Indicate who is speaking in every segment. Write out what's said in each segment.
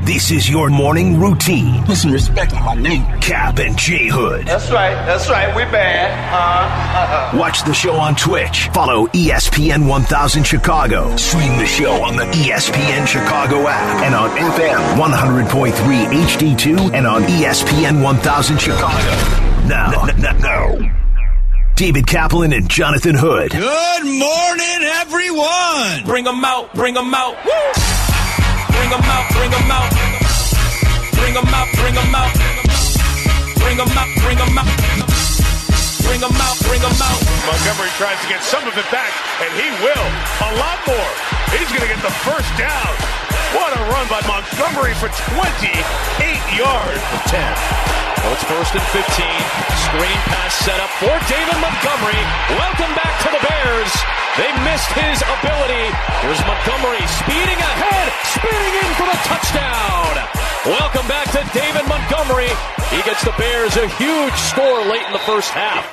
Speaker 1: This is your morning routine.
Speaker 2: Put some respect on my name.
Speaker 1: Cap and J Hood.
Speaker 3: That's right, we bad.
Speaker 1: Watch the show on Twitch. Follow ESPN 1000 Chicago. Stream the show on the ESPN Chicago app and on FM 100.3 HD2 and on ESPN 1000 Chicago. Now. David Kaplan and Jonathan Hood.
Speaker 4: Good morning, everyone.
Speaker 5: Bring them out. Woo! Bring them out. Bring them out. Bring them out. Bring them out. Bring them out. Bring them out. Bring them out. Bring them out.
Speaker 6: Montgomery tries to get some of it back, and he will. A lot more. He's going to get the first down. What a run by Montgomery for 28 yards.
Speaker 7: 10. Well, it's first and 15. Screen pass set up for David Montgomery. Welcome back to the Bears. They missed his ability. Here's Montgomery speeding ahead, speeding in for the touchdown. Welcome back to David Montgomery. He gets the Bears a huge score late in the first half.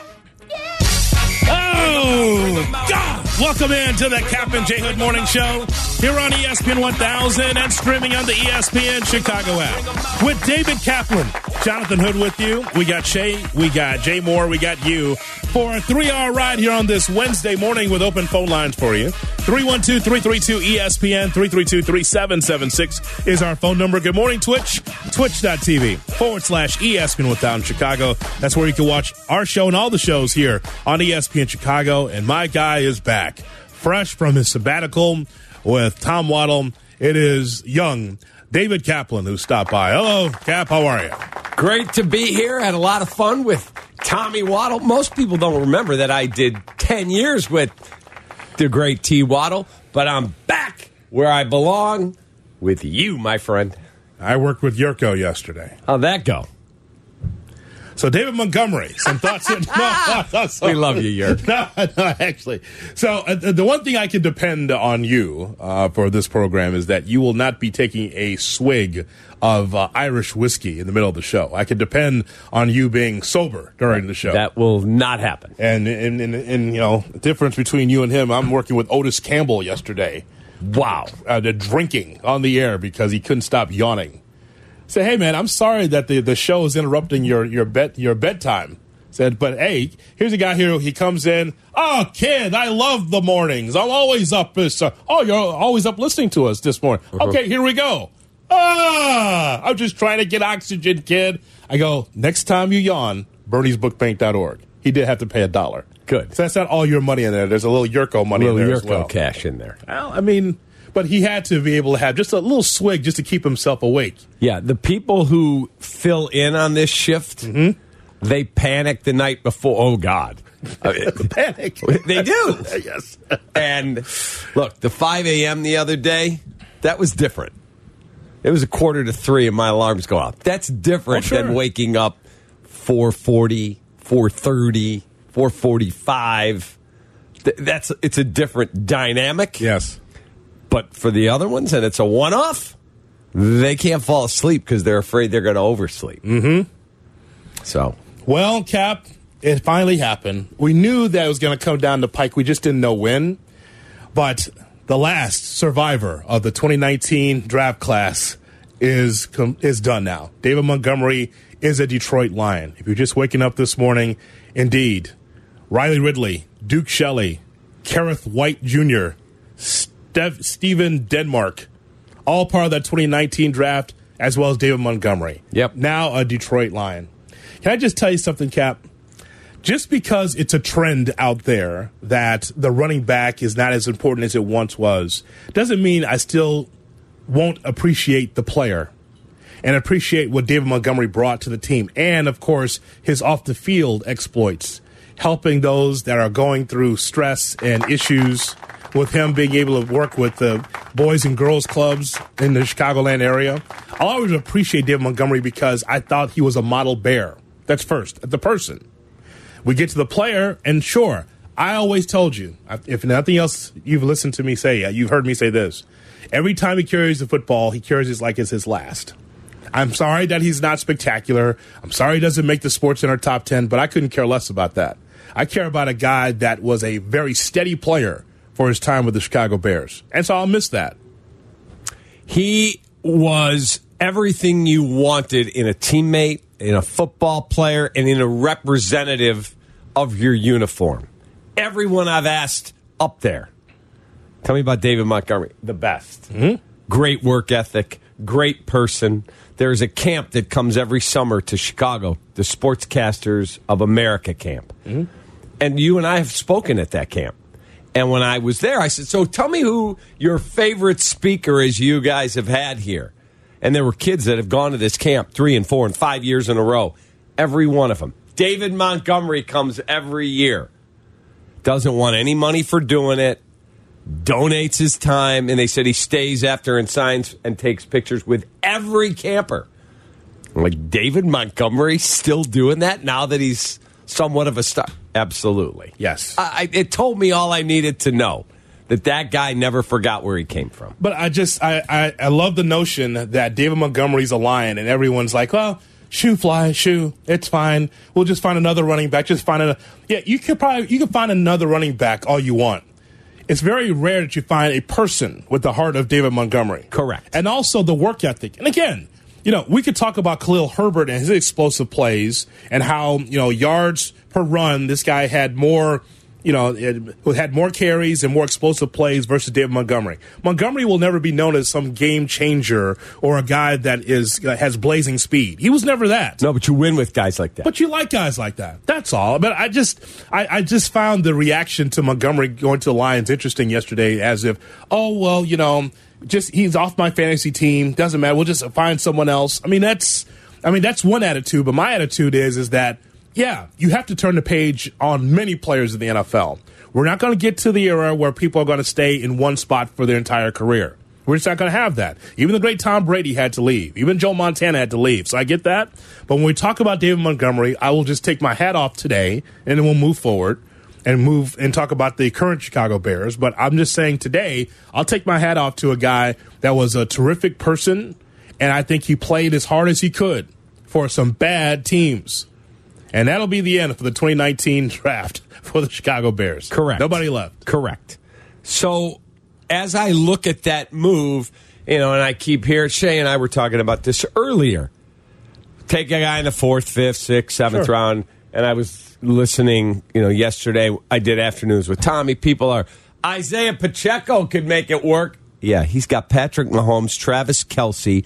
Speaker 8: Oh, God. Welcome in to the Cap and J Hood Morning Show here on ESPN 1000 and streaming on the ESPN Chicago app. With David Kaplan, Jonathan Hood with you. We got Shay, we got Jay Moore, we got you for a 3-hour ride here on this Wednesday morning with open phone lines for you. 312-332-ESPN, 332-3776 is our phone number. Good morning, Twitch. Twitch.tv/ESPN 1000 Chicago. That's where you can watch our show and all the shows here on ESPN Chicago. And my guy is back, fresh from his sabbatical with Tom Waddle. It is young David Kaplan who stopped by. Hello, Cap. How are you?
Speaker 9: Great to be here. Had a lot of fun with Tommy Waddle. Most people don't remember that I did 10 years with the great T. Waddle, but I'm back where I belong with you, my friend.
Speaker 8: I worked with Yurko yesterday.
Speaker 9: How'd that go?
Speaker 8: So, David Montgomery, some thoughts?
Speaker 9: We love you, Yurko.
Speaker 8: No, actually. So, the one thing I can depend on you for this program is that you will not be taking a swig of Irish whiskey in the middle of the show. I can depend on you being sober during the show.
Speaker 9: That will not happen.
Speaker 8: And you know, the difference between you and him, I'm working with Otis Campbell yesterday.
Speaker 9: Wow.
Speaker 8: The drinking on the air because he couldn't stop yawning. Say, hey, man, I'm sorry that the show is interrupting your bedtime. Said, but hey, here's a guy here. He comes in. Oh, kid, I love the mornings. I'm always up. You're always up listening to us this morning. Okay, here we go. I'm just trying to get oxygen, kid. I go, next time you yawn, Bernie'sBookBank.org. He did have to pay $1.
Speaker 9: Good.
Speaker 8: So that's not all your money in there. There's a little Yurko money in there as well.
Speaker 9: Yurko cash in there.
Speaker 8: Well, I mean, but he had to be able to have just a little swig just to keep himself awake.
Speaker 9: Yeah, the people who fill in on this shift, they panic the night before. Oh, God.
Speaker 8: Panic.
Speaker 9: They do.
Speaker 8: Yes.
Speaker 9: And look, the 5 a.m. the other day, that was different. It was 2:45 and my alarms go off. That's different than waking up 4:40, 4:30, 4:45. It's a different dynamic.
Speaker 8: Yes.
Speaker 9: But for the other ones, and it's a one-off, they can't fall asleep because they're afraid they're going to oversleep. So.
Speaker 8: Well, Cap, it finally happened. We knew that it was going to come down the pike. We just didn't know when. But the last survivor of the 2019 draft class is done now. David Montgomery is a Detroit Lion. If you're just waking up this morning, indeed, Riley Ridley, Duke Shelley, Kareth White Jr., Steven Denmark, all part of that 2019 draft, as well as David Montgomery.
Speaker 9: Yep.
Speaker 8: Now a Detroit Lion. Can I just tell you something, Cap? Just because it's a trend out there that the running back is not as important as it once was, doesn't mean I still won't appreciate the player and appreciate what David Montgomery brought to the team. And, of course, his off-the-field exploits, helping those that are going through stress and issues, with him being able to work with the boys and girls clubs in the Chicagoland area. I'll always appreciate David Montgomery because I thought he was a model bear. That's first, the person. We get to the player, and sure, I always told you, if nothing else you've listened to me say, you've heard me say this, every time he carries the football, he carries it like it's his last. I'm sorry that he's not spectacular. I'm sorry he doesn't make the SportsCenter top 10, but I couldn't care less about that. I care about a guy that was a very steady player for his time with the Chicago Bears. And so I'll miss that.
Speaker 9: He was everything you wanted in a teammate, in a football player, and in a representative of your uniform. Everyone I've asked up there. Tell me about David Montgomery. The best.
Speaker 8: Mm-hmm.
Speaker 9: Great work ethic, great person. There's a camp that comes every summer to Chicago, the Sportscasters of America camp.
Speaker 8: Mm-hmm.
Speaker 9: And you and I have spoken at that camp. And when I was there, I said, so tell me who your favorite speaker is you guys have had here. And there were kids that have gone to this camp 3 and 4 and 5 years in a row. Every one of them. David Montgomery comes every year. Doesn't want any money for doing it. Donates his time. And they said he stays after and signs and takes pictures with every camper. I'm like, David Montgomery still doing that now that he's somewhat of a star? Absolutely.
Speaker 8: Yes.
Speaker 9: It told me all I needed to know. That guy never forgot where he came from.
Speaker 8: But I love the notion that David Montgomery's a Lion, and everyone's like, well, shoo, fly, shoo, it's fine. We'll just find another running back. Just find another. Yeah, you could find another running back all you want. It's very rare that you find a person with the heart of David Montgomery.
Speaker 9: Correct.
Speaker 8: And also the work ethic. And again, we could talk about Khalil Herbert and his explosive plays and how, yards per run, this guy had more, had more carries and more explosive plays versus David Montgomery. Montgomery will never be known as some game changer or a guy that has blazing speed. He was never that.
Speaker 9: No, but you win with guys like that.
Speaker 8: But you like guys like that. That's all. But I just found the reaction to Montgomery going to the Lions interesting yesterday, as if, he's off my fantasy team. Doesn't matter. We'll just find someone else. That's one attitude. But my attitude is that, yeah, you have to turn the page on many players in the NFL. We're not going to get to the era where people are going to stay in one spot for their entire career. We're just not going to have that. Even the great Tom Brady had to leave. Even Joe Montana had to leave. So I get that. But when we talk about David Montgomery, I will just take my hat off today, and then we'll move forward and talk about the current Chicago Bears. But I'm just saying today, I'll take my hat off to a guy that was a terrific person, and I think he played as hard as he could for some bad teams. And that'll be the end for the 2019 draft for the Chicago Bears.
Speaker 9: Correct.
Speaker 8: Nobody left.
Speaker 9: Correct. So as I look at that move, and I keep hearing, Shay and I were talking about this earlier. Take a guy in the 4th, 5th, 6th, 7th round, and I was listening, yesterday. I did afternoons with Tommy. People are, Isaiah Pacheco could make it work. Yeah, he's got Patrick Mahomes, Travis Kelce,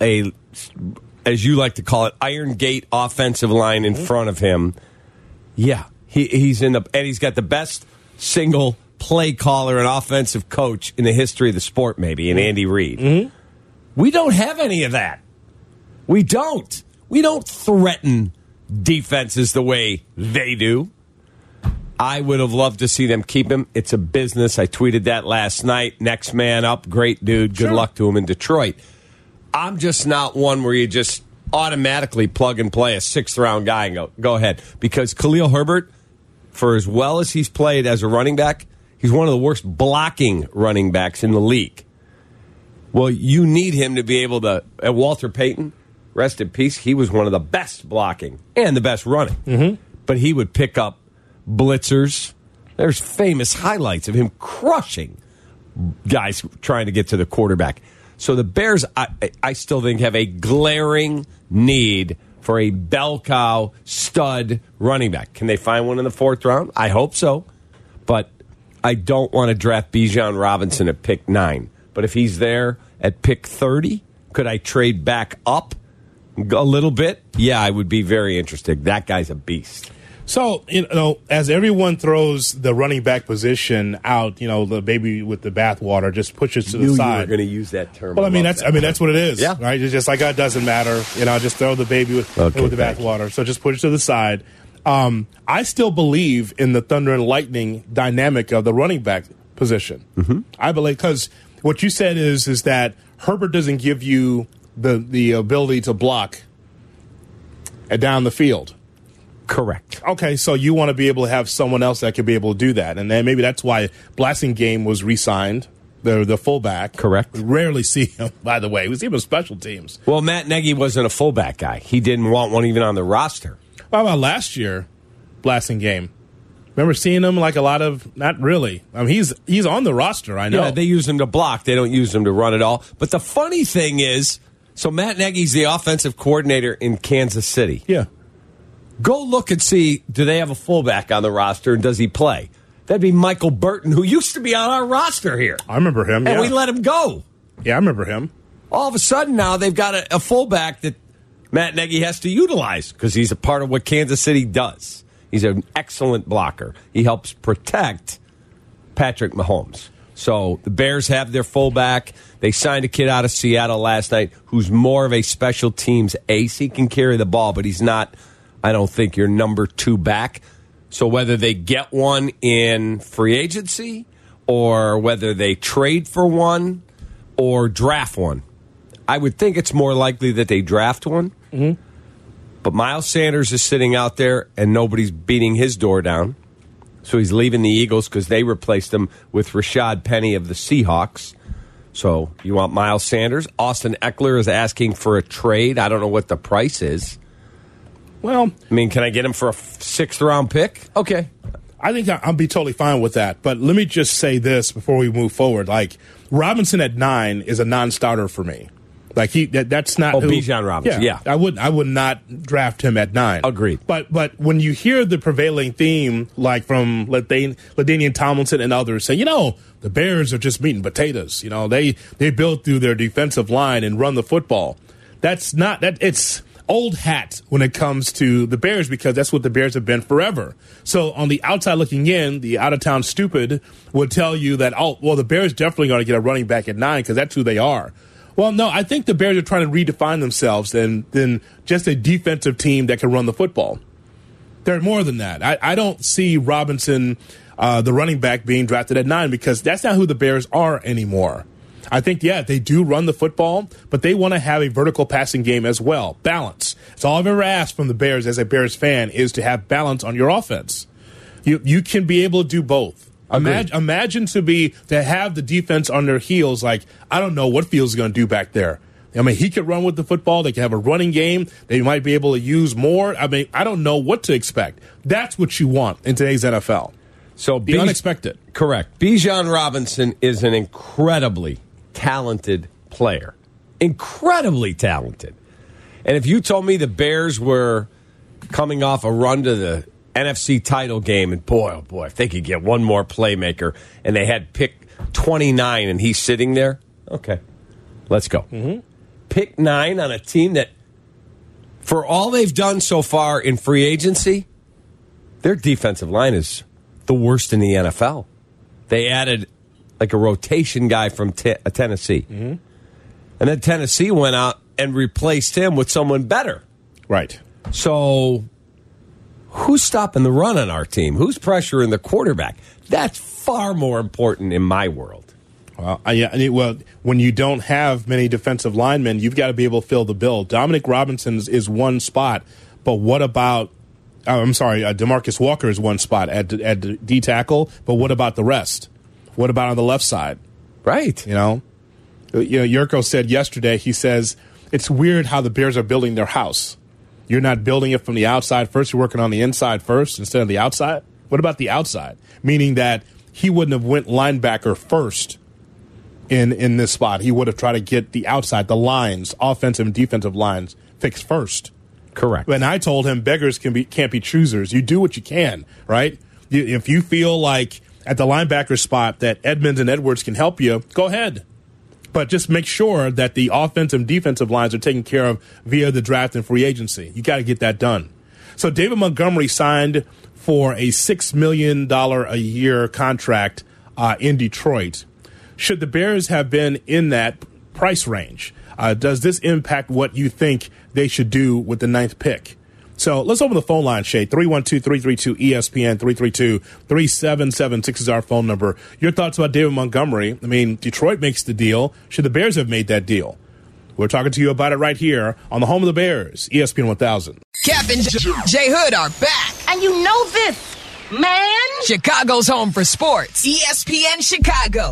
Speaker 9: as you like to call it, Iron Gate offensive line in front of him. Yeah, he's and he's got the best single play caller and offensive coach in the history of the sport, maybe, in Andy Reid.
Speaker 8: Mm-hmm.
Speaker 9: We don't have any of that. We don't. We don't threaten defenses the way they do. I would have loved to see them keep him. It's a business. I tweeted that last night. Next man up. Great dude. Good luck to him in Detroit. I'm just not one where you just automatically plug and play a 6th-round guy and go ahead. Because Khalil Herbert, for as well as he's played as a running back, he's one of the worst blocking running backs in the league. Well, you need him to be able to... Walter Payton, rest in peace, he was one of the best blocking and the best running.
Speaker 8: Mm-hmm.
Speaker 9: But he would pick up blitzers. There's famous highlights of him crushing guys trying to get to the quarterback. So the Bears, I still think, have a glaring need for a bell cow stud running back. Can they find one in the 4th round? I hope so. But I don't want to draft Bijan Robinson at pick 9. But if he's there at pick 30, could I trade back up a little bit? Yeah, I would be very interested. That guy's a beast.
Speaker 8: So, as everyone throws the running back position out, the baby with the bathwater just pushes to the side.
Speaker 9: You were going to use that term.
Speaker 8: Well, that's what it is.
Speaker 9: Yeah.
Speaker 8: Right? It's just like, it doesn't matter. Just throw the baby with the bathwater. So just push it to the side. I still believe in the Thunder and Lightning dynamic of the running back position.
Speaker 9: Mm-hmm.
Speaker 8: I believe, because what you said is that Herbert doesn't give you the ability to block down the field.
Speaker 9: Correct.
Speaker 8: Okay, so you want to be able to have someone else that can be able to do that. And then maybe that's why Blasingame was re-signed, the fullback.
Speaker 9: Correct.
Speaker 8: We rarely see him, by the way. We see him in special teams.
Speaker 9: Well, Matt Nagy wasn't a fullback guy. He didn't want one even on the roster.
Speaker 8: How about last year, Blasingame? Remember seeing him like a lot of, not really. He's on the roster, I know.
Speaker 9: Yeah, they use him to block. They don't use him to run at all. But the funny thing is, So Matt Nagy's the offensive coordinator in Kansas City.
Speaker 8: Yeah.
Speaker 9: Go look and see, do they have a fullback on the roster, and does he play? That'd be Michael Burton, who used to be on our roster here.
Speaker 8: I remember him,
Speaker 9: And we let him go.
Speaker 8: Yeah, I remember him.
Speaker 9: All of a sudden now they've got a fullback that Matt Nagy has to utilize because he's a part of what Kansas City does. He's an excellent blocker. He helps protect Patrick Mahomes. So the Bears have their fullback. They signed a kid out of Seattle last night who's more of a special teams ace. He can carry the ball, but he's not, I don't think, your number 2 back. So whether they get one in free agency or whether they trade for one or draft one, I would think it's more likely that they draft one. Mm-hmm. But Miles Sanders is sitting out there and nobody's beating his door down. So he's leaving the Eagles because they replaced him with Rashad Penny of the Seahawks. So you want Miles Sanders? Austin Eckler is asking for a trade. I don't know what the price is.
Speaker 8: Well,
Speaker 9: I mean, can I get him for a 6th-round pick? Okay.
Speaker 8: I think I'll be totally fine with that. But let me just say this before we move forward. Like, Robinson at 9 is a non-starter for me. Like that's not
Speaker 9: Bijan Robinson. Yeah.
Speaker 8: I would not draft him at 9.
Speaker 9: Agreed.
Speaker 8: But when you hear the prevailing theme, like from LaDainian Tomlinson and others, say, the Bears are just meat and potatoes. They build through their defensive line and run the football. That's not that. It's old hat when it comes to the Bears because that's what the Bears have been forever. So on the outside looking in, the out-of-town stupid would tell you that, the Bears definitely going to get a running back at 9 because that's who they are. Well, no, I think the Bears are trying to redefine themselves than just a defensive team that can run the football. They're more than that. I don't see Robinson, the running back, being drafted at 9 because that's not who the Bears are anymore. I think, they do run the football, but they want to have a vertical passing game as well. Balance. It's all I've ever asked from the Bears as a Bears fan is to have balance on your offense. You can be able to do both. Imagine to have the defense on their heels. Like, I don't know what Fields is going to do back there. I mean, he could run with the football. They can have a running game. They might be able to use more. I mean, I don't know what to expect. That's what you want in today's NFL.
Speaker 9: So
Speaker 8: the unexpected.
Speaker 9: Correct. Bijan Robinson is an incredibly talented player. Incredibly talented. And if you told me the Bears were coming off a run to the NFC title game, and boy, if they could get one more playmaker, and they had pick 29, and he's sitting there, okay, let's go. Mm-hmm. Pick 9 on a team that, for all they've done so far in free agency, their defensive line is the worst in the NFL. They added like a rotation guy from Tennessee. Mm-hmm. And then Tennessee went out and replaced him with someone better.
Speaker 8: Right.
Speaker 9: So who's stopping the run on our team? Who's pressuring the quarterback? That's far more important in my world.
Speaker 8: Well, when you don't have many defensive linemen, you've got to be able to fill the bill. Dominic Robinson is one spot, but what about DeMarcus Walker is one spot at D tackle, but what about the rest? What about on the left side?
Speaker 9: Right.
Speaker 8: Yurko said yesterday, he says, it's weird how the Bears are building their house. You're not building it from the outside first. You're working on the inside first instead of the outside. What about the outside? Meaning that he wouldn't have went linebacker first in this spot. He would have tried to get the outside, the lines, offensive and defensive lines, fixed first.
Speaker 9: Correct.
Speaker 8: And I told him beggars can't be choosers. You do what you can, right? If you feel like at the linebacker spot that Edmonds and Edwards can help you, go ahead. But just make sure that the offensive and defensive lines are taken care of via the draft and free agency. You got to get that done. So David Montgomery signed for a $6 million a year contract in Detroit. Should the Bears have been in that price range? Does this impact what you think they should do with the 9th pick? So let's open the phone line, Shay. 312-332-ESPN, 332-3776 is our phone number. Your thoughts about David Montgomery? I mean, Detroit makes the deal. Should the Bears have made that deal? We're talking to you about it right here on the home of the Bears, ESPN 1000.
Speaker 2: Cap and J Hood are back.
Speaker 10: And you know this, man.
Speaker 2: Chicago's home for sports. ESPN Chicago.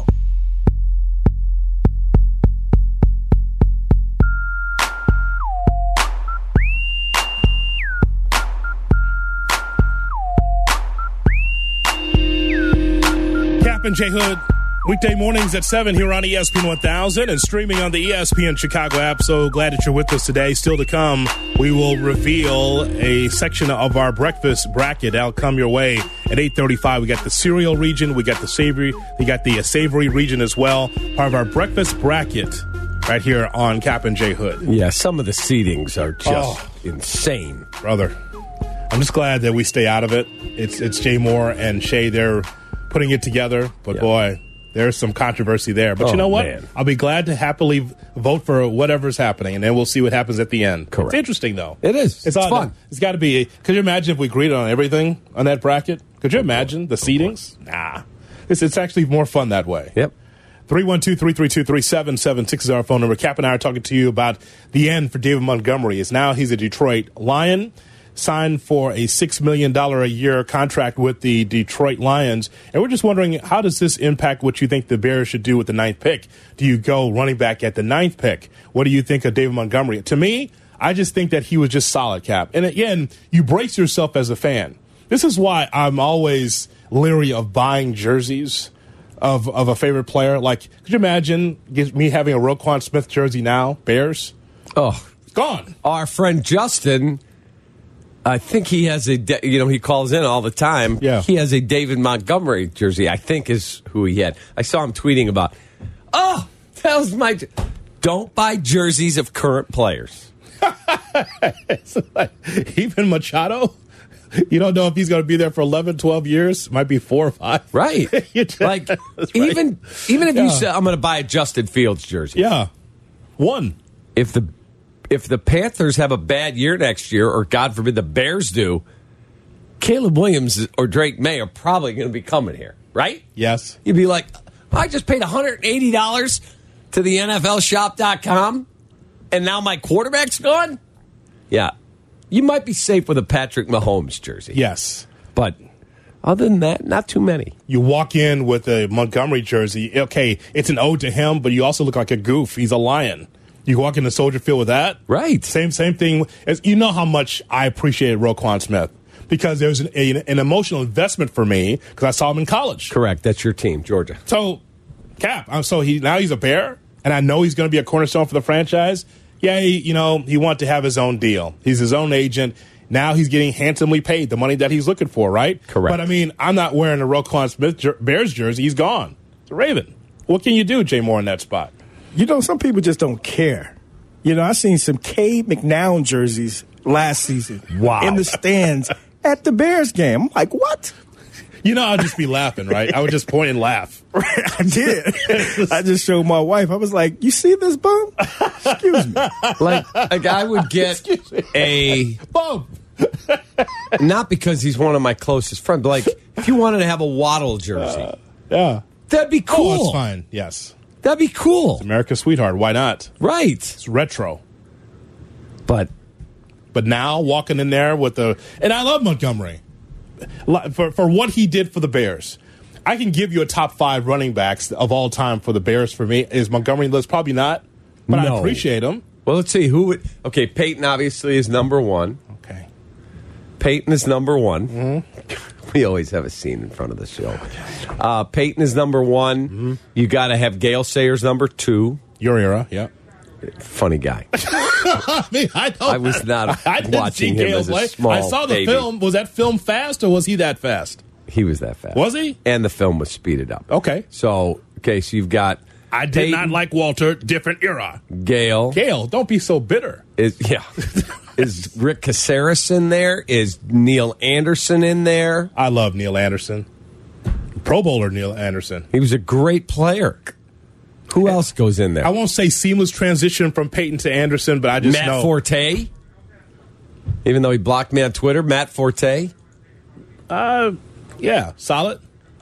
Speaker 8: And J Hood, Weekday mornings at 7 here on ESPN 1000 and streaming on the ESPN Chicago app. So glad that you're with us today. Still to come, we will reveal a section of our breakfast bracket. That'll come your way at 8:35. We got the cereal region. We got the savory. We got the savory region as well. Part of our breakfast bracket right here on Cap and J Hood.
Speaker 9: Yeah, some of the seedings are just insane.
Speaker 8: Brother, I'm just glad that we stay out of it. It's Jay Moore and Shay. They're putting it together. But, boy, there's some controversy there. But you know what?
Speaker 9: Man.
Speaker 8: I'll be glad to happily vote for whatever's happening, and then we'll see what happens at the end.
Speaker 9: Correct.
Speaker 8: It's interesting, though.
Speaker 9: It is. It's fun.
Speaker 8: It's got to be. Could you imagine if we agreed on everything on that bracket? Could you imagine the seedings? Nah. It's actually more fun that way.
Speaker 9: Yep.
Speaker 8: 312-332-3776 is our phone number. Cap and I are talking to you about the end for David Montgomery. He's a Detroit Lion, signed for a $6 million a year contract with the Detroit Lions. And we're just wondering, how does this impact what you think the Bears should do with the 9th pick? Do you go running back at the 9th pick? What do you think of David Montgomery? To me, I just think that he was just solid, Cap. And again, you brace yourself as a fan. This is why I'm always leery of buying jerseys of a favorite player. Like, could you imagine me having a Roquan Smith jersey now, Bears?
Speaker 9: Oh,
Speaker 8: gone.
Speaker 9: Our friend Justin, I think he has he calls in all the time.
Speaker 8: Yeah.
Speaker 9: He has a David Montgomery jersey, I think is who he had. I saw him tweeting about, that was my... Don't buy jerseys of current players.
Speaker 8: It's like, even Machado? You don't know if he's going to be there for 11, 12 years. Might be 4 or 5.
Speaker 9: Right. Like,
Speaker 8: right.
Speaker 9: even if you say, I'm going to buy a Justin Fields jersey.
Speaker 8: Yeah. One.
Speaker 9: If the Panthers have a bad year next year, or God forbid the Bears do, Caleb Williams or Drake May are probably going to be coming here, right?
Speaker 8: Yes.
Speaker 9: You'd be like, I just paid $180 to the NFLshop.com, and now my quarterback's gone? Yeah. You might be safe with a Patrick Mahomes jersey.
Speaker 8: Yes.
Speaker 9: But other than that, not too many.
Speaker 8: You walk in with a Montgomery jersey. Okay, it's an ode to him, but you also look like a goof. He's a lion. You walk into Soldier Field with that.
Speaker 9: Right.
Speaker 8: Same thing. You know how much I appreciated Roquan Smith because there's an emotional investment for me because I saw him in college.
Speaker 9: Correct. That's your team, Georgia.
Speaker 8: So, Cap, now he's a Bear, and I know he's going to be a cornerstone for the franchise. Yeah, he wanted to have his own deal. He's his own agent. Now he's getting handsomely paid, the money that he's looking for, right?
Speaker 9: Correct.
Speaker 8: But, I mean, I'm not wearing a Roquan Smith Bears jersey. He's gone. It's a Raven. What can you do, Jay Moore, in that spot?
Speaker 11: Some people just don't care. I seen some Cade McNown jerseys last season.
Speaker 8: Wow.
Speaker 11: In the stands at the Bears game. I'm like, what?
Speaker 8: I'd just be laughing, right? I would just point and laugh.
Speaker 11: I did. I just showed my wife. I was like, you see this bum? Excuse me.
Speaker 9: Like I would get a
Speaker 8: bum.
Speaker 9: Not because he's one of my closest friends, but like if you wanted to have a Waddle jersey.
Speaker 8: Yeah.
Speaker 9: That'd be cool.
Speaker 8: Oh, that's fine. Yes.
Speaker 9: That'd be cool.
Speaker 8: It's America's sweetheart. Why not?
Speaker 9: Right.
Speaker 8: It's retro.
Speaker 9: But
Speaker 8: now walking in there and I love Montgomery. For what he did for the Bears. I can give you a top 5 running backs of all time for the Bears for me. Is Montgomery list? Probably not. But
Speaker 9: no.
Speaker 8: I appreciate him.
Speaker 9: Well, let's see. Who would... Okay, Peyton obviously is number 1.
Speaker 8: Okay.
Speaker 9: Peyton is number 1.
Speaker 8: Mm-hmm.
Speaker 9: We always have a scene in front of the show. Peyton is number 1.
Speaker 8: Mm-hmm.
Speaker 9: You got to have Gale Sayers number 2.
Speaker 8: Your era, yeah.
Speaker 9: Funny guy.
Speaker 8: I
Speaker 9: was not watching him as a small
Speaker 8: I saw the
Speaker 9: baby.
Speaker 8: film. Was that film fast or was he that fast?
Speaker 9: He was that fast.
Speaker 8: Was he?
Speaker 9: And the film was speeded up.
Speaker 8: Okay.
Speaker 9: So you've got
Speaker 8: I did
Speaker 9: Peyton,
Speaker 8: not like Walter. Different era.
Speaker 9: Gale,
Speaker 8: don't be so bitter.
Speaker 9: Is Rick Caceres in there? Is Neil Anderson in there?
Speaker 8: I love Neil Anderson. Pro Bowler Neil Anderson.
Speaker 9: He was a great player. Who else goes in there?
Speaker 8: I won't say seamless transition from Peyton to Anderson, but I just know.
Speaker 9: Matt Forte? Even though he blocked me on Twitter, Matt Forte?
Speaker 8: Yeah, solid.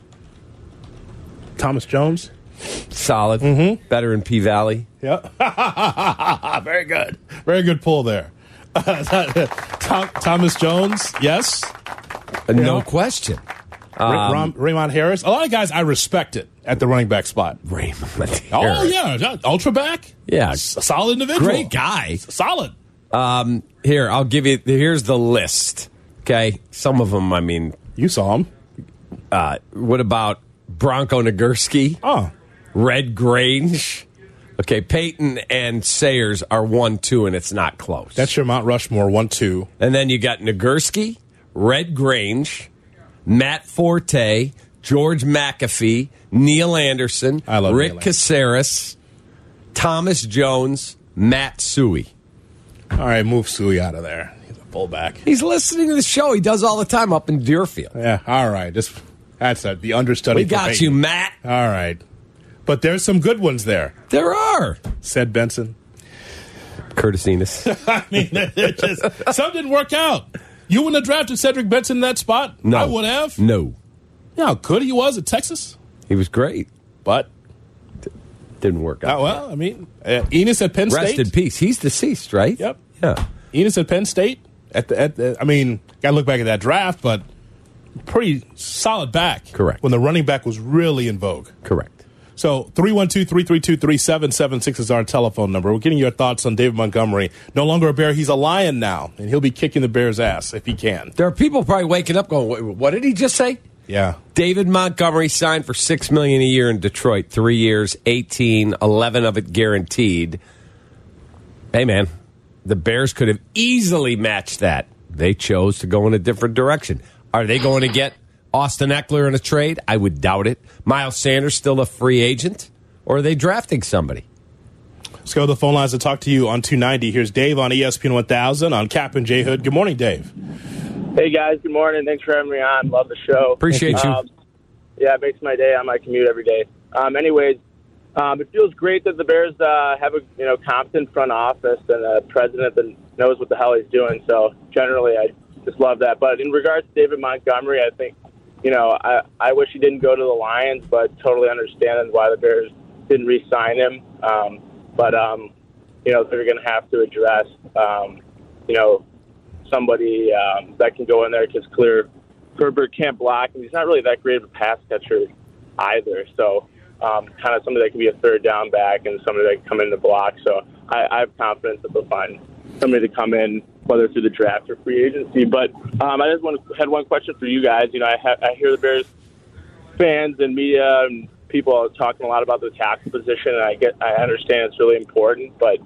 Speaker 8: Thomas Jones?
Speaker 9: Solid.
Speaker 8: Mm-hmm.
Speaker 9: Better in P-Valley.
Speaker 8: Yeah. Very good. Very good pull there. Thomas Jones, yes.
Speaker 9: No question.
Speaker 8: Raymond Harris. A lot of guys I respected at the running back spot.
Speaker 9: Raymond Harris.
Speaker 8: Oh, yeah. Ultra back?
Speaker 9: Yeah.
Speaker 8: A solid individual.
Speaker 9: Great guy.
Speaker 8: Solid.
Speaker 9: Here, I'll give you, here's the list. Okay? Some of them, I mean.
Speaker 8: You saw him.
Speaker 9: What about Bronco Nagurski?
Speaker 8: Oh.
Speaker 9: Red Grange. Okay, Peyton and Sayers are 1-2, and it's not close.
Speaker 8: That's your Mount Rushmore, 1-2.
Speaker 9: And then you got Nagurski, Red Grange, Matt Forte, George McAfee, Neil Anderson, Rick Caceres, Thomas Jones, Matt Suey.
Speaker 8: All right, move Suey out of there. He's a fullback.
Speaker 9: He's listening to the show. He does all the time up in Deerfield.
Speaker 8: Yeah, all right. That's the understudy.
Speaker 9: We got you, Matt.
Speaker 8: All right. But there's some good ones there.
Speaker 9: There are.
Speaker 8: Said Benson.
Speaker 9: Curtis Enos.
Speaker 8: I mean, some didn't work out. You wouldn't have drafted Cedric Benson in that spot?
Speaker 9: No.
Speaker 8: I would have.
Speaker 9: No.
Speaker 8: You know how good he was at Texas?
Speaker 9: He was great.
Speaker 8: But
Speaker 9: didn't work out.
Speaker 8: Oh, well, I mean, Enos at Penn State.
Speaker 9: Rest in peace. He's deceased, right?
Speaker 8: Yep.
Speaker 9: Yeah.
Speaker 8: Enos at Penn State. Got to look back at that draft, but pretty solid back.
Speaker 9: Correct.
Speaker 8: When the running back was really in vogue.
Speaker 9: Correct.
Speaker 8: So 312-332-3776 is our telephone number. We're getting your thoughts on David Montgomery. No longer a Bear. He's a Lion now, and he'll be kicking the Bears' ass if he can.
Speaker 9: There are people probably waking up going, what did he just say?
Speaker 8: Yeah.
Speaker 9: David Montgomery signed for $6 million a year in Detroit, 3 years, 18, 11 of it guaranteed. Hey, man, the Bears could have easily matched that. They chose to go in a different direction. Are they going to get Austin Eckler in a trade? I would doubt it. Miles Sanders still a free agent? Or are they drafting somebody?
Speaker 8: Let's go to the phone lines to talk to you on 290. Here's Dave on ESPN 1000 on Cap and J Hood. Good morning, Dave.
Speaker 12: Hey, guys. Good morning. Thanks for having me on. Love the show.
Speaker 9: Appreciate you.
Speaker 12: Yeah, it makes my day on my commute every day. Anyways, it feels great that the Bears have a competent front office and a president that knows what the hell he's doing. So generally, I just love that. But in regards to David Montgomery, I think, I wish he didn't go to the Lions, but totally understand why the Bears didn't re-sign him. But they're going to have to address, somebody that can go in there because Herbert can't block, and he's not really that great of a pass catcher either. So kind of somebody that can be a third down back and somebody that can come in to block. So I have confidence that they'll find somebody to come in, whether through the draft or free agency. But I just had one question for you guys. I hear the Bears fans and media and people are talking a lot about the tackle position, and I understand it's really important. But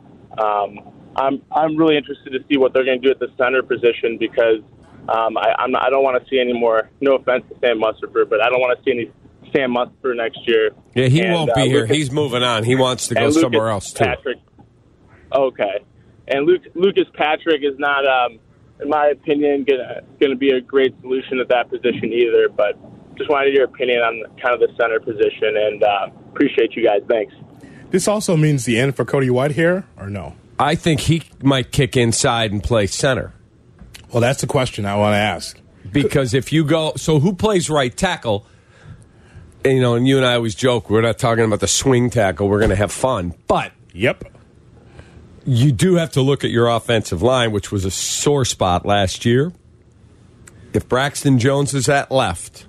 Speaker 12: I'm really interested to see what they're going to do at the center position because I don't want to see any more. No offense to Sam Mustipher, but I don't want to see any Sam Mustipher next year.
Speaker 9: Yeah, he won't be here. He's moving on. He wants to go somewhere else too.
Speaker 12: Okay. And Lucas Patrick is not, in my opinion, going to be a great solution at that position either. But just wanted your opinion on kind of the center position, and appreciate you guys. Thanks.
Speaker 8: This also means the end for Cody Whitehair, or no?
Speaker 9: I think he might kick inside and play center.
Speaker 8: Well, that's the question I want to ask.
Speaker 9: Because if you go, so who plays right tackle? And you and I always joke, we're not talking about the swing tackle. We're going to have fun. But
Speaker 8: yep,
Speaker 9: you do have to look at your offensive line, which was a sore spot last year. If Braxton Jones is at left,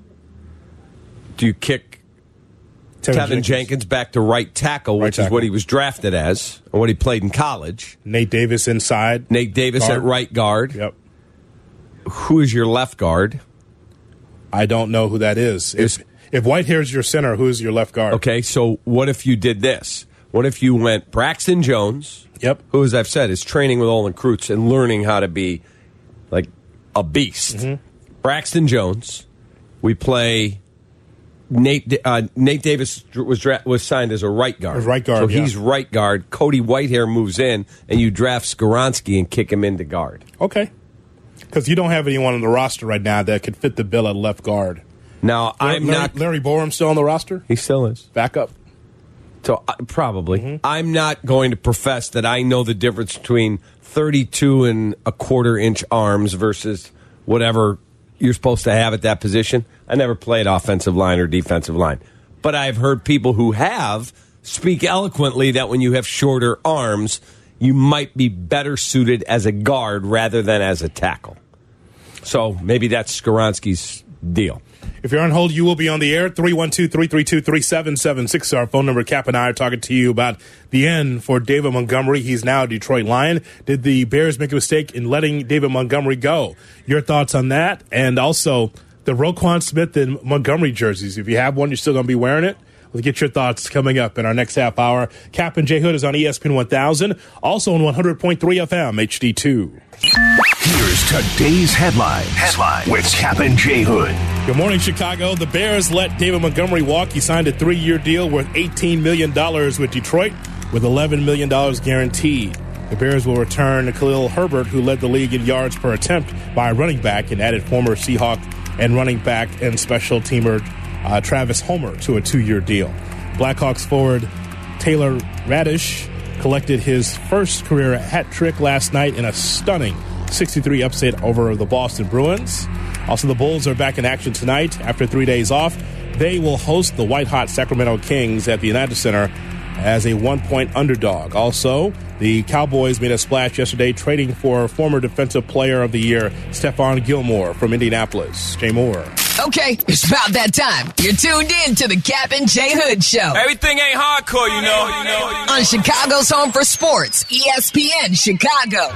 Speaker 9: do you kick Tevin Jenkins back to right tackle, which is what he was drafted as, or what he played in college?
Speaker 8: Nate Davis inside.
Speaker 9: Nate Davis at right guard.
Speaker 8: Yep.
Speaker 9: Who is your left guard?
Speaker 8: I don't know who that is. If Whitehair's your center, who's your left guard?
Speaker 9: Okay, so what if you did this? What if you went Braxton Jones, who, as I've said, is training with Olin Kreutz and learning how to be like a beast. Mm-hmm. Braxton Jones. We play Nate Davis was signed as a right guard.
Speaker 8: Right guard,
Speaker 9: so he's right guard. Cody Whitehair moves in, and you draft Skoronski and kick him into guard.
Speaker 8: Okay. Because you don't have anyone on the roster right now that could fit the bill at left guard.
Speaker 9: Now,
Speaker 8: Larry Borum still on the roster?
Speaker 9: He still is.
Speaker 8: Back up.
Speaker 9: So, probably. Mm-hmm. I'm not going to profess that I know the difference between 32 and a quarter inch arms versus whatever you're supposed to have at that position. I never played offensive line or defensive line. But I've heard people who have speak eloquently that when you have shorter arms, you might be better suited as a guard rather than as a tackle. So maybe that's Skoronski's deal.
Speaker 8: If you're on hold, you will be on the air. 312-332-3776 is our phone number. Cap and I are talking to you about the end for David Montgomery. He's now a Detroit Lion. Did the Bears make a mistake in letting David Montgomery go? Your thoughts on that? And also the Roquan Smith and Montgomery jerseys. If you have one, you're still going to be wearing it. We'll get your thoughts coming up in our next half hour. Cap and J Hood is on ESPN 1000, also on 100.3 FM HD2.
Speaker 1: Here's today's headline with Cap and J Hood.
Speaker 8: Good morning, Chicago. The Bears let David Montgomery walk. He signed a 3-year deal worth $18 million with Detroit, with $11 million guaranteed. The Bears will return Khalil Herbert, who led the league in yards per attempt by running back, and added former Seahawk and running back and special teamer Travis Homer to a 2-year deal. Blackhawks forward Taylor Radish collected his first career hat trick last night in a stunning 63 upset over the Boston Bruins. Also, the Bulls are back in action tonight after 3 days off. They will host the white-hot Sacramento Kings at the United Center as a 1-point underdog. Also, the Cowboys made a splash yesterday trading for former Defensive Player of the Year Stephon Gilmore from Indianapolis. Jay Moore.
Speaker 2: Okay, it's about that time. You're tuned in to the Cap and J Hood Show.
Speaker 5: Everything ain't hardcore, you know.
Speaker 2: On Chicago's home for sports, ESPN Chicago.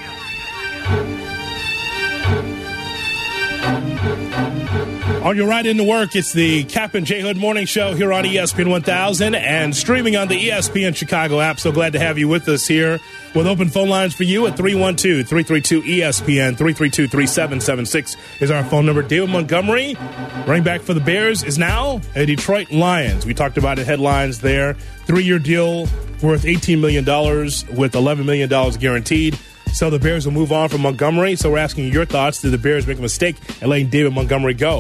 Speaker 8: On your ride into work, it's the Cap and J Hood Morning Show here on ESPN 1000 and streaming on the ESPN Chicago app. So glad to have you with us here with open phone lines for you at 312-332-ESPN. 332-3776 is our phone number. David Montgomery, running back for the Bears, is now a Detroit Lions. We talked about it, headlines there. 3-year deal worth $18 million with $11 million guaranteed. So the Bears will move on from Montgomery. So we're asking your thoughts. Did the Bears make a mistake in letting David Montgomery go?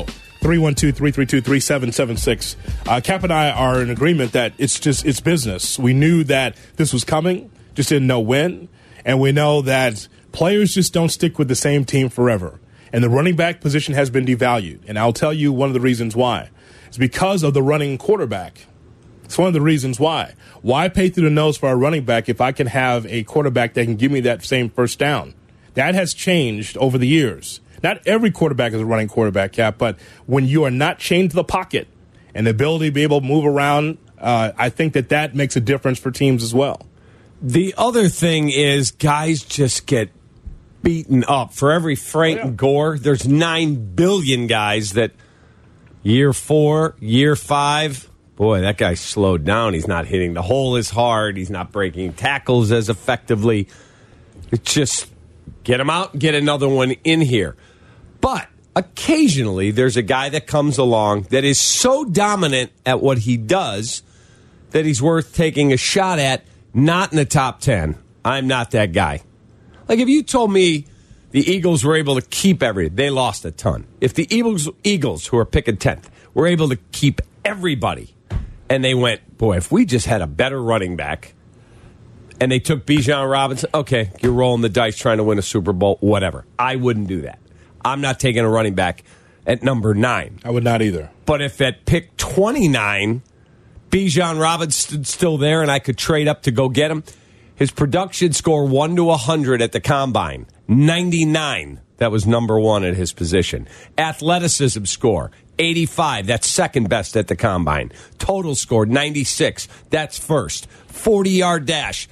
Speaker 8: 312-332-3776. Cap and I are in agreement that it's business. We knew that this was coming, just didn't know when. And we know that players just don't stick with the same team forever. And the running back position has been devalued. And I'll tell you one of the reasons why. It's because of the running quarterback. It's one of the reasons why. Why pay through the nose for a running back if I can have a quarterback that can give me that same first down? That has changed over the years. Not every quarterback is a running quarterback, Cap, but when you are not chained to the pocket and the ability to be able to move around, I think that makes a difference for teams as well.
Speaker 9: The other thing is guys just get beaten up. For every Frank Gore, there's 9 billion guys that year 4, year 5, boy, that guy's slowed down. He's not hitting the hole as hard. He's not breaking tackles as effectively. It's just get him out and get another one in here. But occasionally there's a guy that comes along that is so dominant at what he does that he's worth taking a shot at, not in the top 10. I'm not that guy. Like if you told me the Eagles were able to keep everything, they lost a ton. If the Eagles, who are picking 10th, were able to keep everybody, and they went, boy, if we just had a better running back, and they took Bijan Robinson, okay, you're rolling the dice trying to win a Super Bowl, whatever. I wouldn't do that. I'm not taking a running back at number 9.
Speaker 8: I would not either.
Speaker 9: But if at pick 29, Bijan Robinson's still there and I could trade up to go get him, his production score 1 to 100 at the Combine, 99. That was number 1 at his position. Athleticism score, 85. That's second best at the Combine. Total score, 96. That's first. 40-yard dash,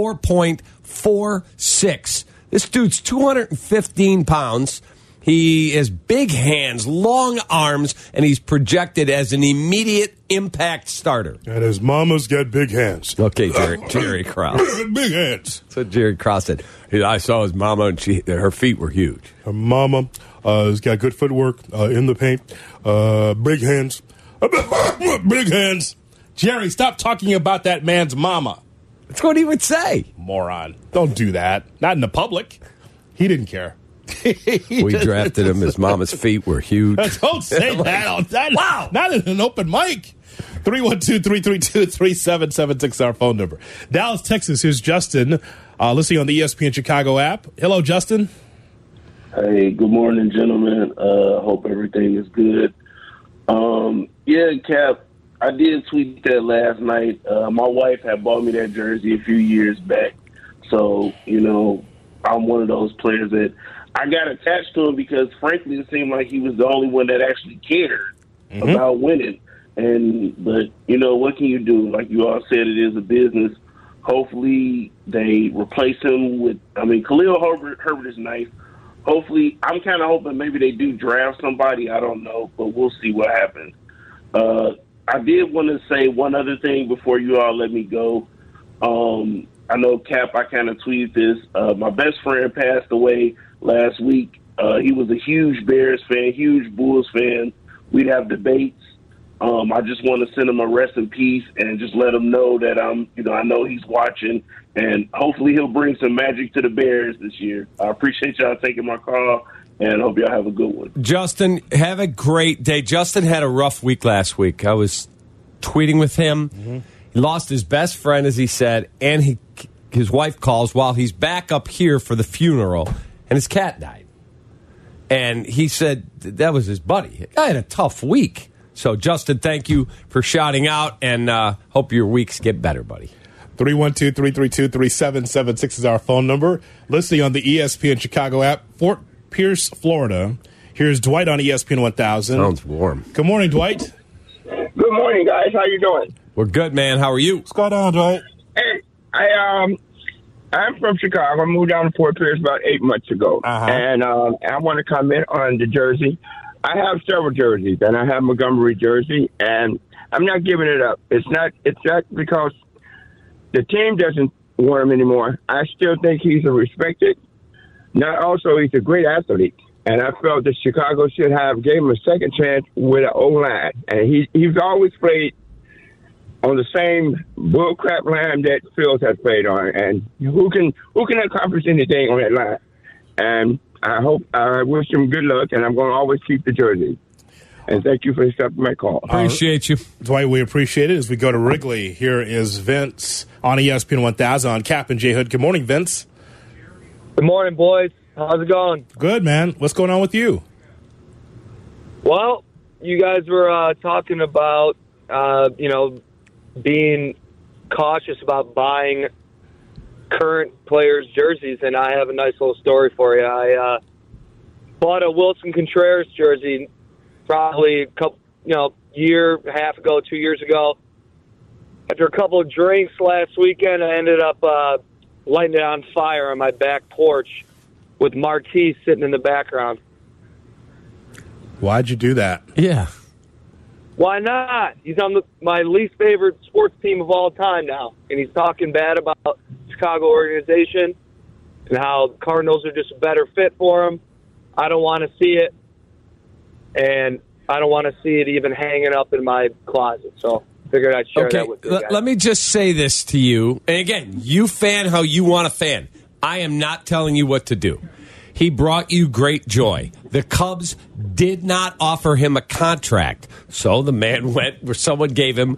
Speaker 9: 4.46. This dude's 215 pounds. He has big hands, long arms, and he's projected as an immediate impact starter.
Speaker 8: And his mama's got big hands.
Speaker 9: Okay, Jerry Krause.
Speaker 8: Big hands.
Speaker 9: That's what Jerry Krause said. I saw his mama, and her feet were huge.
Speaker 8: Her mama has got good footwork in the paint. Big hands. Big hands. Jerry, stop talking about that man's mama.
Speaker 9: That's what he would say.
Speaker 8: Moron. Don't do that. Not in the public. He didn't care.
Speaker 9: We drafted him. His mama's feet were huge.
Speaker 8: Don't say that. Wow. Not in an open mic. 312-332-3776, our phone number. Dallas, Texas, here's Justin, listening on the ESPN Chicago app. Hello, Justin.
Speaker 13: Hey, good morning, gentlemen. Hope everything is good. Yeah, Cap, I did tweet that last night. My wife had bought me that jersey a few years back. So, I'm one of those players that I got attached to him because, frankly, it seemed like he was the only one that actually cared about winning. But, what can you do? Like you all said, it is a business. Hopefully they replace him with – Khalil Herbert is nice. Hopefully – I'm kind of hoping maybe they do draft somebody. I don't know, but we'll see what happens. I did want to say one other thing before you all let me go. I know, Cap, I kind of tweeted this. My best friend passed away last week. He was a huge Bears fan, huge Bulls fan. We'd have debates. I just want to send him a rest in peace and just let him know that I know he's watching, and hopefully he'll bring some magic to the Bears this year. I appreciate y'all taking my call, and hope y'all have a good one.
Speaker 9: Justin, have a great day. Justin had a rough week last week. I was tweeting with him. Mm-hmm. He lost his best friend, as he said, and his wife calls while he's back up here for the funeral, and his cat died. And he said that was his buddy. I had a tough week. So, Justin, thank you for shouting out, and hope your weeks get better, buddy.
Speaker 8: 312-332-3776 is our phone number. Listening on the ESPN Chicago app, Fort Pierce, Florida. Here's Dwight on ESPN 1000.
Speaker 9: Sounds warm.
Speaker 8: Good morning, Dwight.
Speaker 14: Good morning, guys. How you doing?
Speaker 9: We're good, man. How are you?
Speaker 8: What's going on, Dwight?
Speaker 14: Hey, I'm from Chicago. I moved down to Fort Pierce about 8 months ago. And I want to comment on the jersey. I have several jerseys, and I have Montgomery jersey, and I'm not giving it up. It's not because the team doesn't want him anymore. I still think he's a respected. Not also, he's a great athlete, and I felt that Chicago should have gave him a second chance with an O-line, and he's always played on the same bullcrap line that Fields has played on, and who can accomplish anything on that line? And I wish him good luck, and I'm going to always keep the jersey. And thank you for accepting my call.
Speaker 9: Appreciate you.
Speaker 8: Dwight, we appreciate it. As we go to Wrigley, here is Vince on ESPN 1000 on Cap and J Hood. Good morning, Vince.
Speaker 15: Good morning, boys. How's it going?
Speaker 8: Good, man. What's going on with you?
Speaker 15: Well, you guys were talking about, being cautious about buying current players' jerseys, and I have a nice little story for you. I bought a Wilson Contreras jersey probably a couple, year, half ago, 2 years ago. After a couple of drinks last weekend, I ended up lighting it on fire on my back porch with Marquise sitting in the background.
Speaker 8: Why'd you do that?
Speaker 9: Yeah.
Speaker 15: Why not? He's on my least favorite sports team of all time now, and he's talking bad about the Chicago organization and how the Cardinals are just a better fit for him. I don't want to see it, and I don't want to see it even hanging up in my closet. So I figured I'd share that with you guys.
Speaker 9: Let me just say this to you. And again, you fan how you want to fan. I am not telling you what to do. He brought you great joy. The Cubs did not offer him a contract. So the man went where someone gave him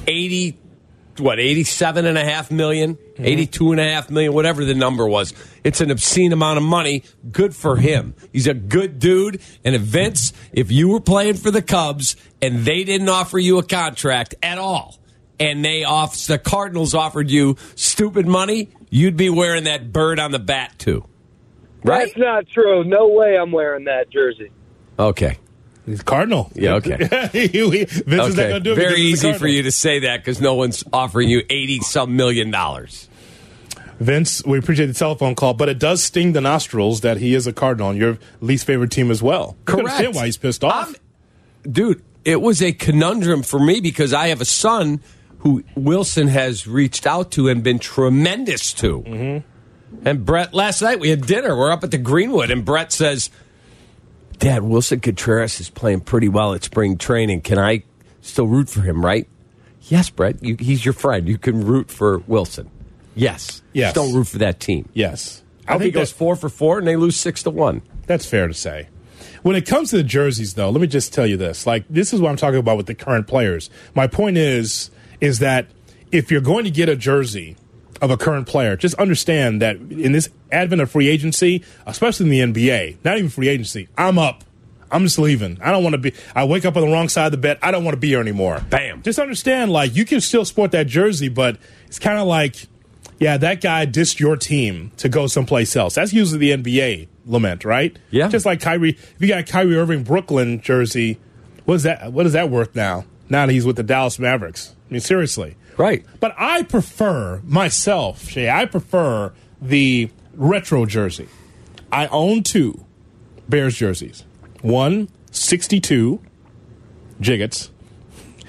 Speaker 9: $87.5 million, $82.5 million, whatever the number was. It's an obscene amount of money. Good for him. He's a good dude. And Vince, if you were playing for the Cubs and they didn't offer you a contract at all, and the Cardinals offered you stupid money, you'd be wearing that bird on the bat too. Right?
Speaker 15: That's not true. No way I'm wearing that jersey.
Speaker 9: Okay.
Speaker 8: He's Cardinal.
Speaker 9: Yeah, okay.
Speaker 8: Vince is not going to do it.
Speaker 9: Very easy for you to say that because no one's offering you $80-some million.
Speaker 8: Vince, we appreciate the telephone call, but it does sting the nostrils that he is a Cardinal on your least favorite team as well.
Speaker 9: Correct.
Speaker 8: I understand why he's pissed off.
Speaker 9: Dude, it was a conundrum for me because I have a son who Wilson has reached out to and been tremendous to.
Speaker 8: Mm-hmm.
Speaker 9: And Brett, last night we had dinner. We're up at the Greenwood, and Brett says, Dad, Wilson Contreras is playing pretty well at spring training. Can I still root for him, right? Yes, Brett. He's your friend. You can root for Wilson. Yes.
Speaker 8: Yes.
Speaker 9: Just don't root for that team.
Speaker 8: Yes.
Speaker 9: I think he goes 4 for 4, and they lose 6-1.
Speaker 8: That's fair to say. When it comes to the jerseys, though, let me just tell you this. This is what I'm talking about with the current players. My point is that if you're going to get a jersey of a current player, just understand that in this advent of free agency, especially in the NBA, not even free agency, I'm up. I'm just leaving. I don't want to be. I wake up on the wrong side of the bed. I don't want to be here anymore.
Speaker 9: Bam.
Speaker 8: Just understand, you can still sport that jersey, but it's kind of like, yeah, that guy dissed your team to go someplace else. That's usually the NBA lament, right?
Speaker 9: Yeah.
Speaker 8: Just like Kyrie. If you got a Kyrie Irving Brooklyn jersey, what is that worth now? Now that he's with the Dallas Mavericks. I mean, seriously.
Speaker 9: Right.
Speaker 8: But I prefer, myself, Shay, the retro jersey. I own 2 Bears jerseys. One, 62 Jiggets,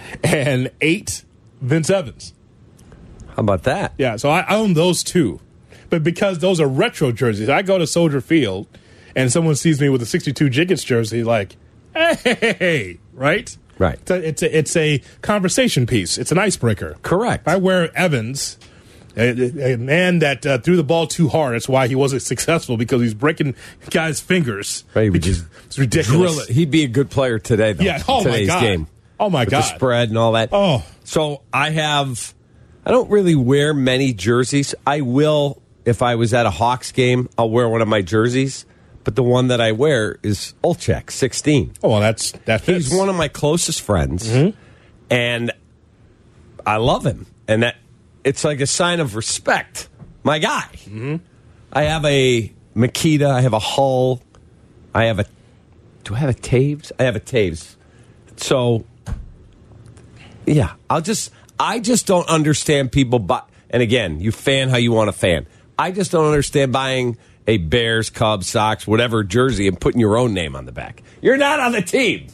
Speaker 8: and 8 Vince Evans.
Speaker 9: How about that?
Speaker 8: Yeah, so I own those 2. But because those are retro jerseys, I go to Soldier Field and someone sees me with a 62 Jiggets jersey, like, hey, right?
Speaker 9: Right.
Speaker 8: It's a conversation piece. It's an icebreaker.
Speaker 9: Correct.
Speaker 8: I wear Evans, a man that threw the ball too hard. That's why he wasn't successful, because he's breaking guys' fingers.
Speaker 9: Right,
Speaker 8: it's ridiculous.
Speaker 9: He'd be a good player today, though.
Speaker 8: Yeah. Oh,
Speaker 9: today's
Speaker 8: my God.
Speaker 9: game.
Speaker 8: Oh, my
Speaker 9: With
Speaker 8: God.
Speaker 9: the spread and all that.
Speaker 8: Oh.
Speaker 9: So I don't really wear many jerseys. I will, if I was at a Hawks game, I'll wear one of my jerseys. But the one that I wear is Olczyk, 16.
Speaker 8: Oh, well, that fits.
Speaker 9: He's one of my closest friends, and I love him. And that it's like a sign of respect. My guy. I have a Makita. I have a Hull. Do I have a Taves? I have a Taves. So, yeah, I just don't understand people and again, you fan how you want to fan. I just don't understand buying a Bears, Cubs, Sox, whatever jersey and putting your own name on the back. You're not on the team.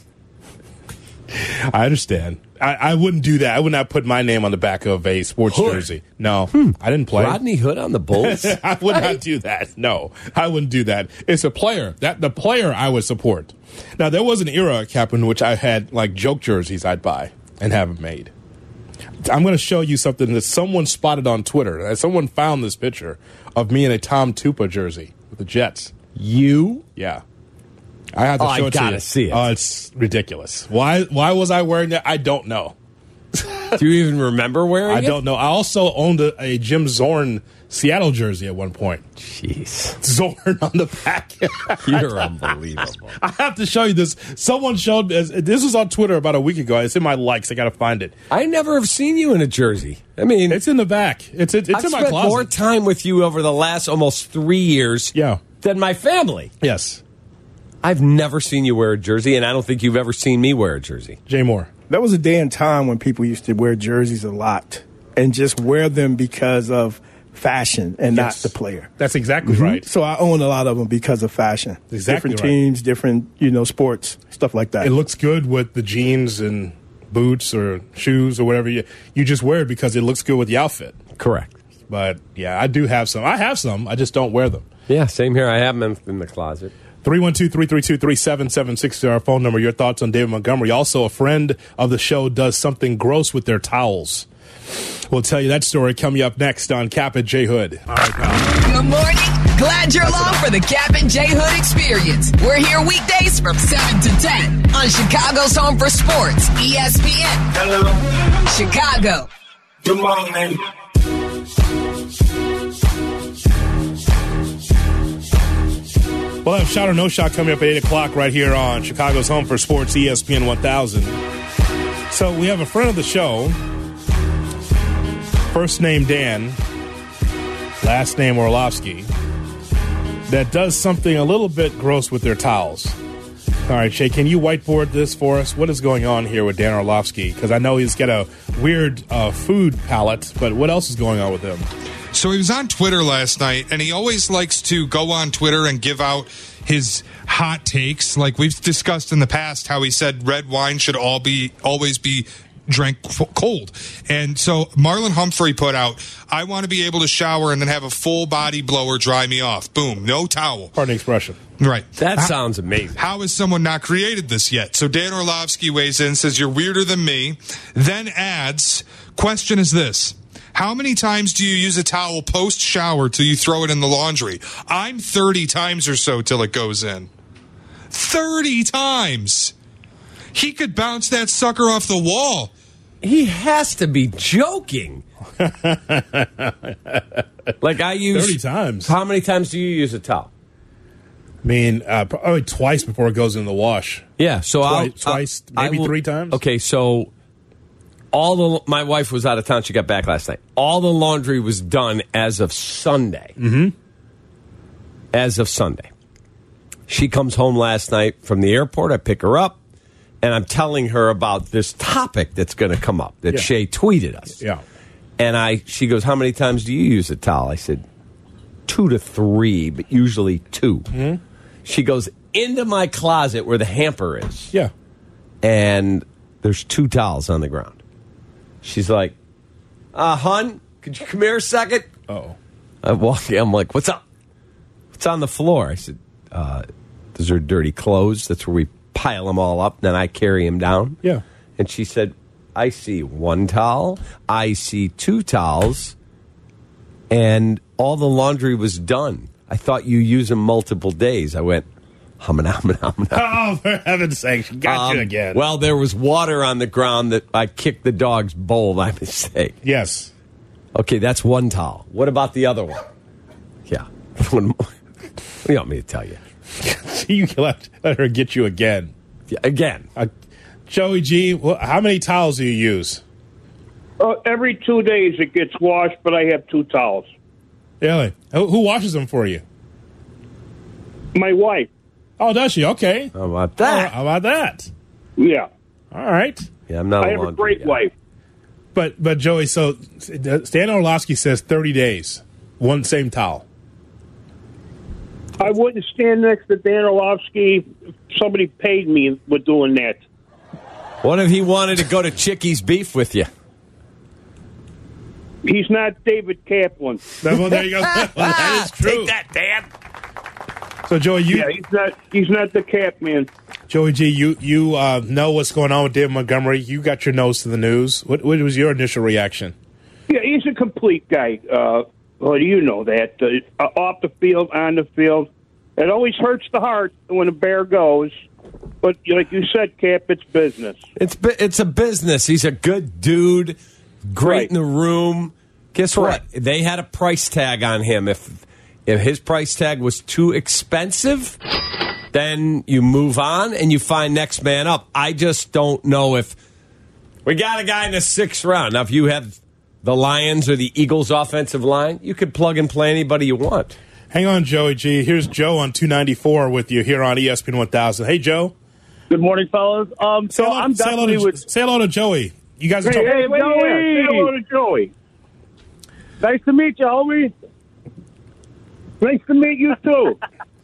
Speaker 8: I understand. I wouldn't do that. I would not put my name on the back of a sports jersey. No, I didn't play.
Speaker 9: Rodney Hood on the Bulls?
Speaker 8: I would not do that. No, I wouldn't do that. It's a player. The player I would support. Now, there was an era, Cap, in which I had like joke jerseys I'd buy and have them made. I'm going to show you something that someone spotted on Twitter. Someone found this picture of me in a Tom Tupa jersey with the Jets.
Speaker 9: You?
Speaker 8: Yeah. I have to show it to you.
Speaker 9: I gotta see it.
Speaker 8: Oh, it's ridiculous. Why was I wearing that? I don't know.
Speaker 9: Do you even remember wearing it?
Speaker 8: I don't know. I also owned a Jim Zorn Seattle jersey at one point.
Speaker 9: Jeez.
Speaker 8: Zorn on the back.
Speaker 9: You're unbelievable.
Speaker 8: I have to show you this. Someone showed this was on Twitter about a week ago. It's in my likes. I got to find it.
Speaker 9: I never have seen you in a jersey. I mean,
Speaker 8: it's in the back. It's in my closet.
Speaker 9: I've spent more time with you over the last almost 3 years than my family.
Speaker 8: Yes.
Speaker 9: I've never seen you wear a jersey, and I don't think you've ever seen me wear a jersey.
Speaker 8: Jay Moore.
Speaker 11: There was a day and time when people used to wear jerseys a lot and just wear them because of fashion and not the player.
Speaker 8: That's exactly right.
Speaker 11: So I own a lot of them because of fashion.
Speaker 8: Exactly
Speaker 11: different teams, different sports, stuff like that.
Speaker 8: It looks good with the jeans and boots or shoes or whatever. You just wear it because it looks good with the outfit.
Speaker 9: Correct.
Speaker 8: But, yeah, I do have some. I have some. I just don't wear them.
Speaker 9: Yeah, same here. I have them in the closet.
Speaker 8: 312-332-3776 is our phone number. Your thoughts on David Montgomery. Also, a friend of the show does something gross with their towels. We'll tell you that story coming up next on Cap and J Hood. All right, pal.
Speaker 2: Good morning. Glad you're along for the Cap and J Hood experience. We're here weekdays from 7 to 10 on Chicago's Home for Sports, ESPN.
Speaker 16: Hello.
Speaker 2: Chicago.
Speaker 16: Good morning.
Speaker 8: We'll have Shot or No Shot coming up at 8 o'clock right here on Chicago's Home for Sports, ESPN 1000. So we have a friend of the show, first name Dan, last name Orlovsky, that does something a little bit gross with their towels. All right, Shay, can you whiteboard this for us? What is going on here with Dan Orlovsky? Because I know he's got a weird food palate, but what else is going on with him?
Speaker 17: So he was on Twitter last night, and he always likes to go on Twitter and give out his hot takes. Like we've discussed in the past, how he said red wine should always be drank cold. And so Marlon Humphrey put out, I want to be able to shower and then have a full body blower dry me off. Boom, no towel.
Speaker 8: Pardon the expression.
Speaker 17: Right.
Speaker 9: That sounds amazing.
Speaker 17: How has someone not created this yet? So Dan Orlovsky weighs in, says, you're weirder than me. Then adds, question is this. How many times do you use a towel post-shower till you throw it in the laundry? I'm 30 times or so till it goes in. 30 times! He could bounce that sucker off the wall.
Speaker 9: He has to be joking. Like I use
Speaker 8: 30 times.
Speaker 9: How many times do you use a towel?
Speaker 8: I mean, probably twice before it goes in the wash.
Speaker 9: Yeah, so
Speaker 8: twice, maybe 3 times.
Speaker 9: Okay, so my wife was out of town. She got back last night. All the laundry was done as of Sunday.
Speaker 8: Mm-hmm.
Speaker 9: As of Sunday. She comes home last night from the airport. I pick her up, and I'm telling her about this topic that's going to come up that Shay tweeted us.
Speaker 8: Yeah.
Speaker 9: And she goes, how many times do you use a towel? I said, 2 to 3, but usually 2.
Speaker 8: Mm-hmm.
Speaker 9: She goes into my closet where the hamper is.
Speaker 8: Yeah.
Speaker 9: And There's 2 towels on the ground. She's like, hon, could you come here a second?
Speaker 8: Uh-oh.
Speaker 9: I walk in. I'm like, what's up? What's on the floor? I said, those are dirty clothes. That's where we pile them all up. Then I carry them down.
Speaker 8: Yeah.
Speaker 9: And she said, I see 1 towel. I see 2 towels. And all the laundry was done. I thought you use them multiple days. I went,
Speaker 8: Oh, for heaven's sake, she got you again.
Speaker 9: Well, there was water on the ground that I kicked the dog's bowl by mistake.
Speaker 8: Yes.
Speaker 9: Okay, that's 1 towel. What about the other one? Yeah. What do you want me to tell you?
Speaker 8: You let her get you again.
Speaker 9: Yeah, again.
Speaker 8: Joey G, how many towels do you use?
Speaker 18: Every 2 days it gets washed, but I have 2 towels.
Speaker 8: Really? Who washes them for you?
Speaker 18: My wife.
Speaker 8: Oh, does she? Okay.
Speaker 9: How about that?
Speaker 8: How about that?
Speaker 18: Yeah.
Speaker 8: All right.
Speaker 9: Yeah, I'm not.
Speaker 18: I have a great wife.
Speaker 8: But Joey, so Stan Orlovsky says 30 days, one same towel.
Speaker 18: I wouldn't stand next to Dan Orlovsky if somebody paid me with doing that.
Speaker 9: What if he wanted to go to Chicky's Beef with you?
Speaker 18: He's not David Kaplan.
Speaker 8: Well, there you go. Well, that is true.
Speaker 9: Take that, Dan.
Speaker 8: So, Joey,
Speaker 18: he's not the cap man.
Speaker 8: Joey G, you know what's going on with David Montgomery. You got your nose to the news. What was your initial reaction?
Speaker 18: Yeah, he's a complete guy. Well, you know that. Off the field, on the field. It always hurts the heart when a Bear goes. But like you said, Cap, it's business.
Speaker 9: It's a business. He's a good dude, great in the room. Guess what? They had a price tag on him. If his price tag was too expensive, then you move on and you find next man up. I just don't know if we got a guy in the 6th round. Now, if you have the Lions or the Eagles offensive line, you could plug and play anybody you want.
Speaker 8: Hang on, Joey G. Here's Joe on 294 with you here on ESPN 1000. Hey, Joe.
Speaker 19: Good morning, fellas. Say
Speaker 8: hello to Joey. You guys are
Speaker 18: talking.
Speaker 19: Hey,
Speaker 18: say hello to Joey.
Speaker 19: Nice to meet you, homie.
Speaker 18: Nice to meet you, too.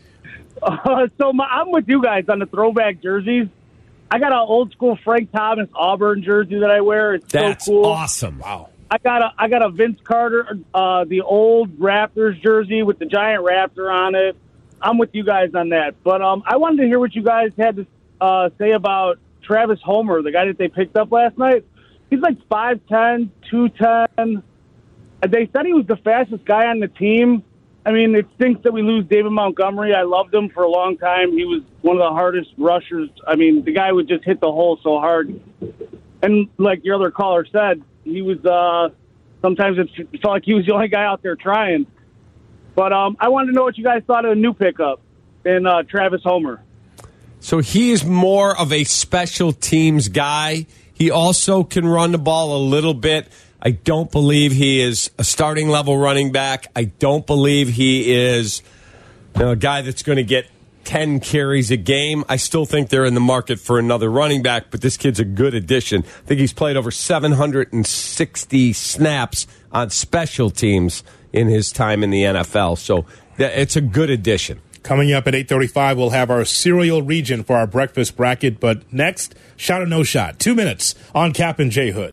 Speaker 19: I'm with you guys on the throwback jerseys. I got an old school Frank Thomas Auburn jersey that I wear. It's
Speaker 9: That's
Speaker 19: so cool.
Speaker 9: Awesome. Wow.
Speaker 19: I got a Vince Carter, the old Raptors jersey with the giant raptor on it. I'm with you guys on that. But I wanted to hear what you guys had to say about Travis Homer, the guy that they picked up last night. He's like 5'10", 210. They said he was the fastest guy on the team. I mean, it stinks that we lose David Montgomery. I loved him for a long time. He was one of the hardest rushers. I mean, the guy would just hit the hole so hard. And like your other caller said, he was sometimes it felt like he was the only guy out there trying. But I wanted to know what you guys thought of a new pickup in Travis Homer.
Speaker 9: So he is more of a special teams guy. He also can run the ball a little bit. I don't believe he is a starting level running back. I don't believe he is a guy that's going to get 10 carries a game. I still think they're in the market for another running back, but this kid's a good addition. I think he's played over 760 snaps on special teams in his time in the NFL. So it's a good addition.
Speaker 8: Coming up at 8:35, we'll have our cereal region for our breakfast bracket. But next, shot or no shot. 2 minutes on Cap and J Hood.